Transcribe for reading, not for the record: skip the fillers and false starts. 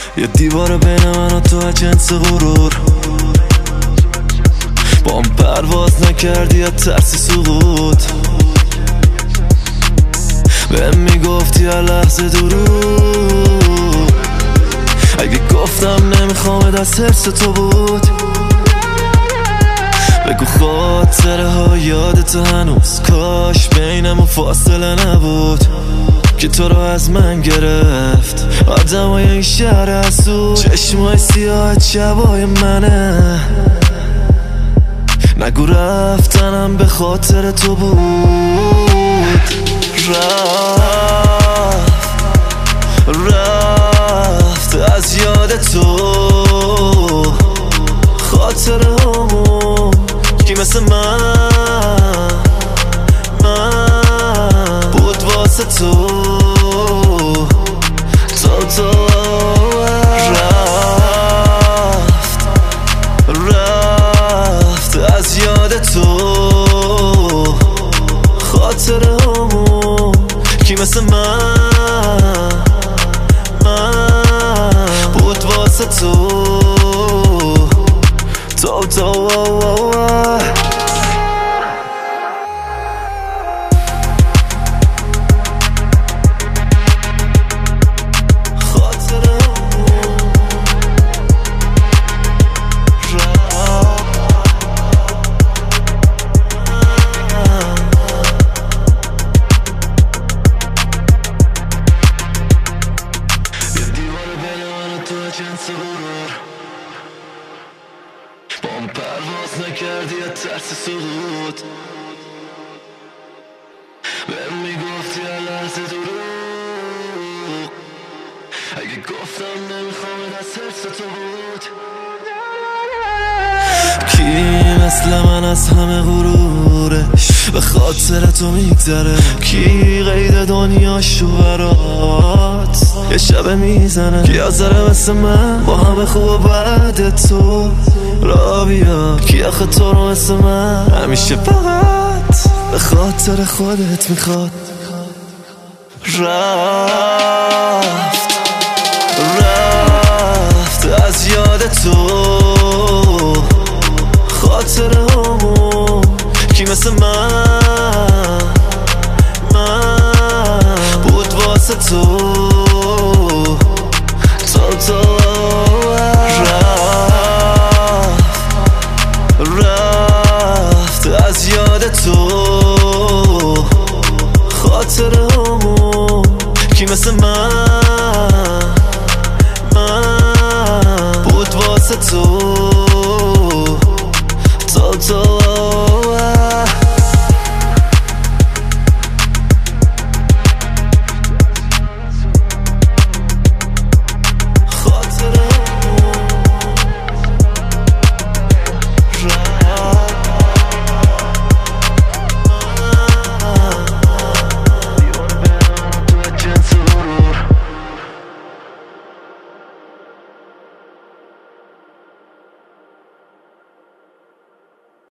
یه دیوار بین من و تو جنس غرور، با هم پرواز نکردی یا ترسی سقوط. بهم میگفتی هر لحظه دروغ، اگه گفتم نمیخوام از حرص تو بود. بگو خاطره ها یادت هنوز، کاش بینمون فاصله نبود که تو رو از من گرفت آدمای این شهر حسود. چشمای سیاه شبای منه، نگو رفتنم به خاطر تو بود. رفت از یاد تو خاطره همون کی مثل من بود واسه تو. رفت از یاد تو خاطره همون کی مثل من بود واسه تو. جنس غرور، با هم پرواز نکردی یا ترس سقوط. بهم میگفتی هر لحظه دروغ، اگه گفتم نمیخوام از حرص تو بود. کی مثل من از همه غرورش به خاطر تو میگذره؟ کی قید دنیاشو برات یه شب میزنه؟ کی آزره مثل من با همه خوب و بد تو را بیا؟ کی آخه تو رو مثل من همیشه فقط به خاطر خودت میخواد؟ رفت از یاد تو خاطره همون کی مثل من بود واسه تو. رفت از یاد تو خاطره همون کی مثل من بود واسه تو.